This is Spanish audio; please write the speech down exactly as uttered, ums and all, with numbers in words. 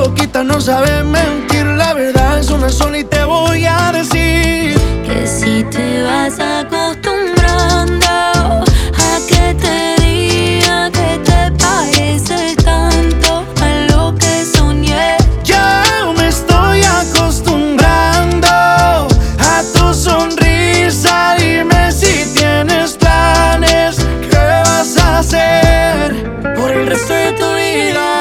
boquita no sabe mentir. La verdad es una sola y te voy a decir que si te vas acostumbrando a que te diga que te parece tanto a lo que soñé. Ya me estoy acostumbrando a tu sonrisa. Dime si tienes planes, ¿qué vas a hacer por el resto de tu vida?